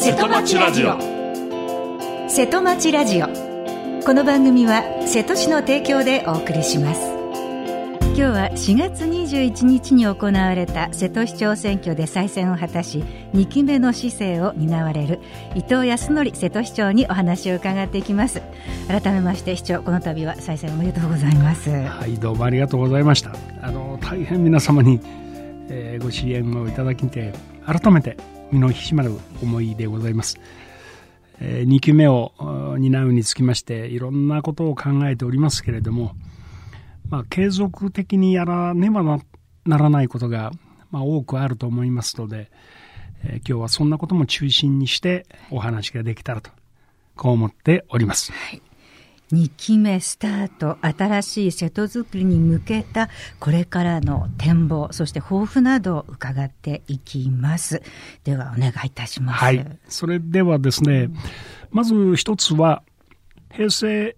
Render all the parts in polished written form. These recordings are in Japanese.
瀬戸町ラジオ。 瀬戸町ラジオ。この番組は瀬戸市の提供でお送りします。今日は4月21日に行われた瀬戸市長選挙で再選を果たし2期目の市政を担われる伊藤康則瀬戸市長にお話を伺っていきます。改めまして市長、この度は再選おめでとうございます。 はい、どうもありがとうございました。大変皆様に、ご支援をいただきて改めて身の引き締まる思いでございます。2期目を担うにつきましていろんなことを考えておりますけれども、継続的にやらねばならないことが、多くあると思いますので、今日はそんなことも中心にしてお話ができたらとこう思っております。 はい、2期目スタート、新しい瀬戸づくりに向けたこれからの展望、そして抱負などを伺っていきます。ではお願いいたします。 はい、それではですね、まず一つは平成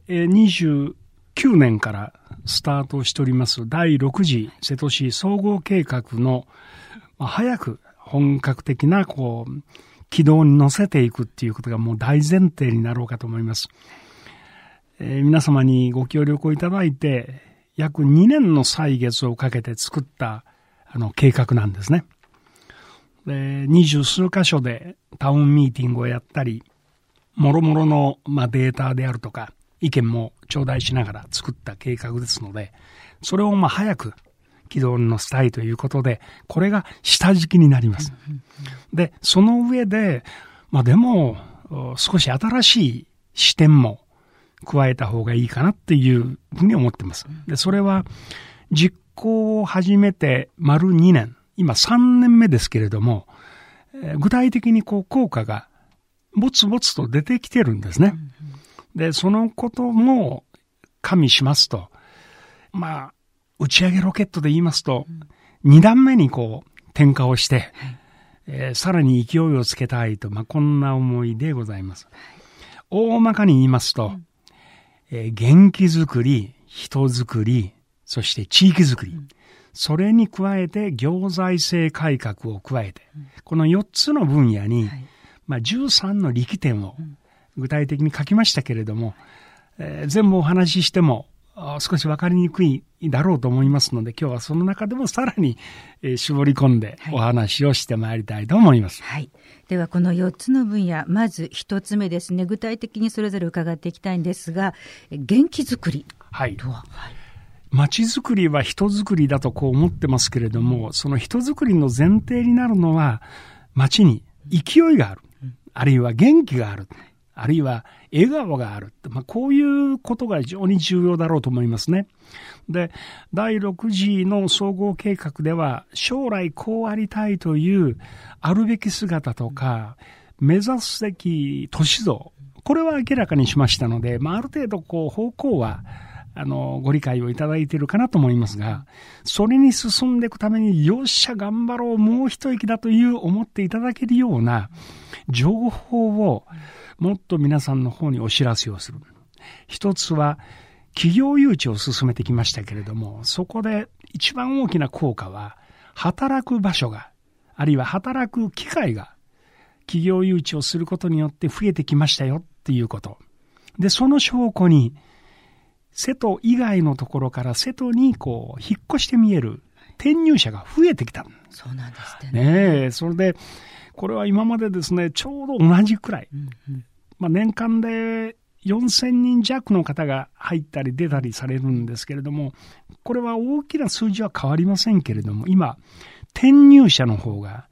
29年からスタートしております第6次瀬戸市総合計画の、早く本格的な軌道に乗せていくっていうことがもう大前提になろうかと思います。皆様にご協力をいただいて約2年の歳月をかけて作った計画なんですね。20数箇所でタウンミーティングをやったり、もろもろのデータであるとか意見も頂戴しながら作った計画ですので、それを早く軌道に乗せたいということで、これが下敷きになります。で、その上で、でも少し新しい視点も加えた方がいいかなっていうふうに思ってます。で、それは実行を始めて丸2年、今3年目ですけれども、具体的に効果がぼつぼつと出てきてるんですね。で、そのことも加味しますと、打ち上げロケットで言いますと、2段目に点火をして、さらに勢いをつけたいと、こんな思いでございます。大まかに言いますと、元気づくり、人づくり、そして地域づくり、それに加えて行財政改革を加えて、この4つの分野に、13の力点を具体的に書きましたけれども、全部お話ししても少し分かりにくいだろうと思いますので、今日はその中でもさらに絞り込んでお話をしてまいりたいと思います。 はい、ではこの4つの分野、まず1つ目ですね、具体的にそれぞれ伺っていきたいんですが、元気づくりとは、 町づくりは人づくりだと思ってますけれども、その人づくりの前提になるのは町に勢いがある、あるいは元気がある、あるいは笑顔がある、こういうことが非常に重要だろうと思いますね。で、第6次の総合計画では将来こうありたいというあるべき姿とか目指すべき都市像、これは明らかにしましたので、ある程度方向はご理解をいただいているかなと思いますが、それに進んでいくためによっしゃ頑張ろう、もう一息だという思っていただけるような情報をもっと皆さんの方にお知らせをする。一つは企業誘致を進めてきましたけれども、そこで一番大きな効果は働く場所が、あるいは働く機会が企業誘致をすることによって増えてきましたよっていうことで、その証拠に瀬戸以外のところから瀬戸に引っ越して見える転入者が増えてきた。 そうなんですね。 それでこれは今までですね、ちょうど同じくらい、年間で4000人弱の方が入ったり出たりされるんですけれども、これは大きな数字は変わりませんけれども、今転入者の方が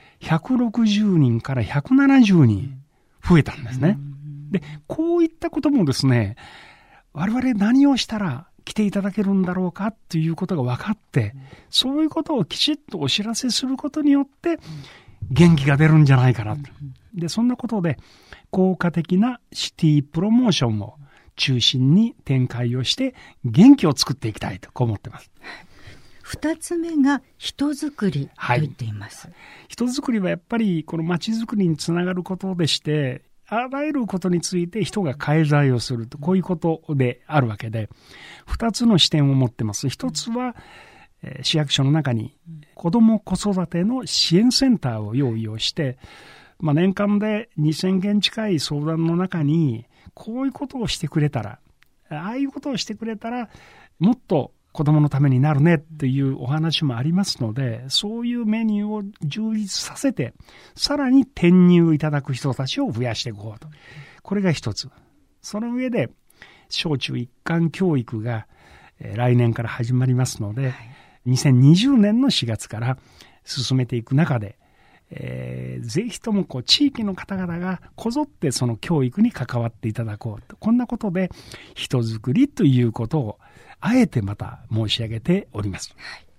160人から170人増えたんですね。で、こういったこともですね、我々何をしたら来ていただけるんだろうかということが分かって、そういうことをきちっとお知らせすることによって元気が出るんじゃないかなと。で、そんなことで効果的なシティプロモーションを中心に展開をして元気を作っていきたいと思っています。 2つ目が人づくりと言っています。 人づくりはやっぱりこの街づくりにつながることでして、あらゆることについて人が介在をすると、こういうことであるわけで、2つの視点を持ってます。1つは市役所の中に子ども子育ての支援センターを用意をして、 年間で2000件近い相談の中に、こういうことをしてくれたら、ああいうことをしてくれたら、もっと子供のためになるねっていうお話もありますので、そういうメニューを充実させて、さらに転入いただく人たちを増やしていこうと。これが一つ。その上で、小中一貫教育が来年から始まりますので、2020年の4月から進めていく中で、ぜひとも地域の方々がこぞってその教育に関わっていただこうと。こんなことで人づくりということをあえてまた申し上げております。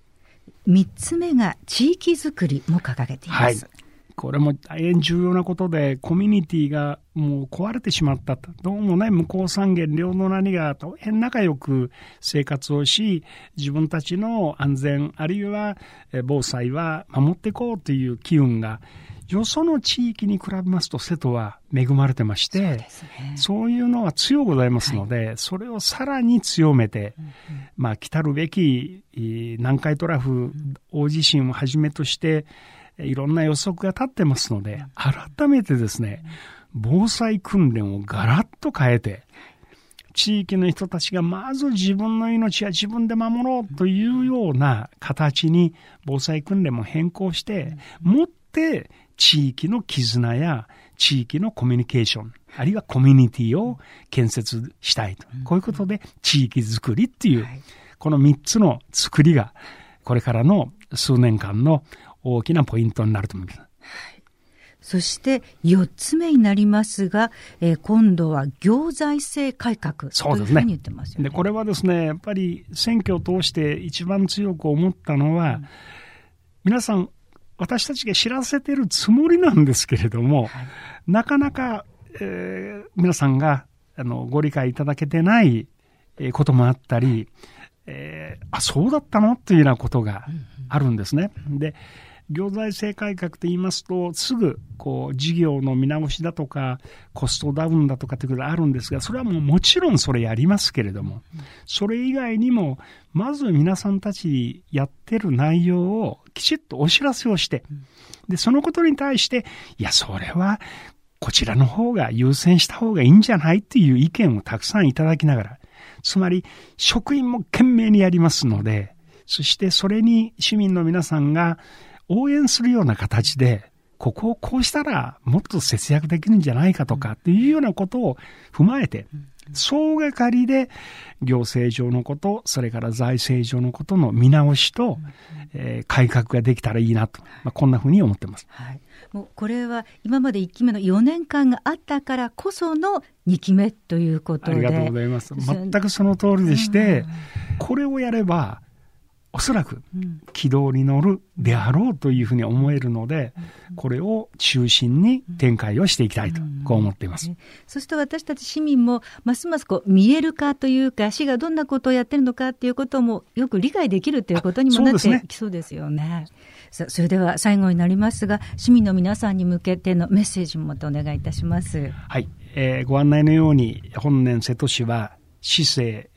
3つ目が地域づくりも掲げています。 これも大変重要なことで、コミュニティがもう壊れてしまったと。どうもね、向こう三軒両隣が大変仲良く生活をし、自分たちの安全あるいは防災は守っていこうという機運が、よその地域に比べますと瀬戸は恵まれてまして、そういうのは強ございますので、それをさらに強めて、来たるべき南海トラフ大地震をはじめとして、いろんな予測が立ってますので、改めてですね、防災訓練をガラッと変えて、地域の人たちがまず自分の命は自分で守ろうというような形に防災訓練も変更して、もって地域の絆や地域のコミュニケーション、あるいはコミュニティを建設したいと。こういうことで地域づくりっていう、この3つの作りが、これからの数年間の大きなポイントになると思います。 そして4つ目になりますが、今度は行財政改革というふうに言ってますよね。 で、これはですね、やっぱり選挙を通して一番強く思ったのは、皆さん私たちが知らせてるつもりなんですけれども、なかなか、皆さんがご理解いただけてないこともあったり、そうだったのというようなことがあるんですね。で、行財政改革と言いますと、すぐ事業の見直しだとかコストダウンだとかということがあるんですが、それはもちろんそれやりますけれども、それ以外にもまず皆さんたちやってる内容をきちっとお知らせをして、でそのことに対して、いやそれはこちらの方が優先した方がいいんじゃないという意見をたくさんいただきながら、つまり職員も懸命にやりますので、そしてそれに市民の皆さんが応援するような形で、ここをこうしたらもっと節約できるんじゃないかとかっていうようなことを踏まえて、総がかりで行政上のこと、それから財政上のことの見直しと、改革ができたらいいなと、こんなふうに思ってます。 もうこれは今まで1期目の4年間があったからこその2期目ということで。 ありがとうございます。全くその通りでして、これをやればおそらく軌道に乗るであろうというふうに思えるので、これを中心に展開をしていきたいと、こう思っています。 そして私たち市民もますます見える化というか、市がどんなことをやってるのかということもよく理解できるということにもなってきそうですよね。それでは最後になりますが、市民の皆さんに向けてのメッセージもまたお願いいたします。 はい、ご案内のように本年瀬戸市は市政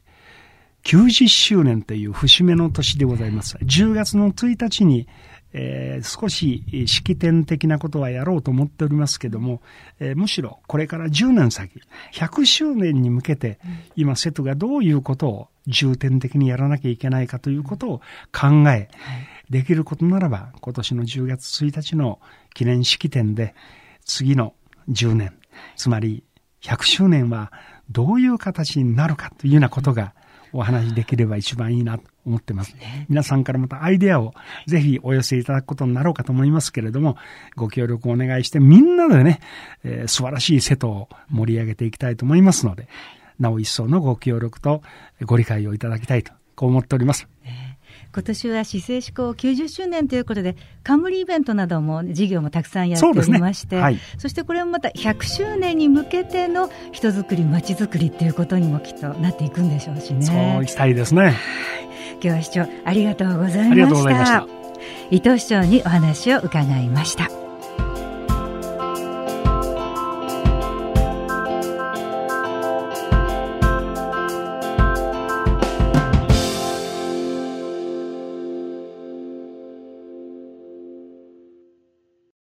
90周年という節目の年でございます。10月の1日に、少し式典的なことはやろうと思っておりますけども、むしろこれから10年先、100周年に向けて、今瀬戸がどういうことを重点的にやらなきゃいけないかということを考え、できることならば今年の10月1日の記念式典で次の10年、つまり100周年はどういう形になるかというようなことがお話できれば一番いいなと思ってます。皆さんからまたアイデアをぜひお寄せいただくことになろうかと思いますけれども、ご協力をお願いしてみんなでね、素晴らしい瀬戸を盛り上げていきたいと思いますので、なお一層のご協力とご理解をいただきたいと、こう思っております。 今年は市政施行90周年ということで、冠イベントなども事業もたくさんやっておりまして、そしてこれもまた100周年に向けての人づくり、町づくりということにもきっとなっていくんでしょうしね。 そうしたいですね。 今日は市長ありがとうございました。 ありがとうございました。 伊藤市長にお話を伺いました。